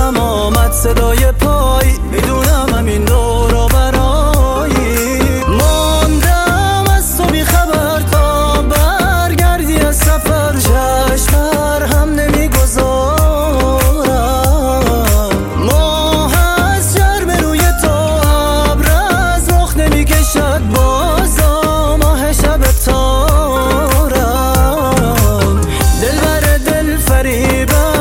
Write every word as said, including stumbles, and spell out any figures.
دلم آمد صدای پای، میدونم همین دور و برایی. ماندم از تو بی خبر تا برگردی از سفر، چشم بر هم نمیگذارم. ماه از شرم روی تو، ابر از رخ نمیکشد، بازا ماه شب تارم. دلبر دل فریبم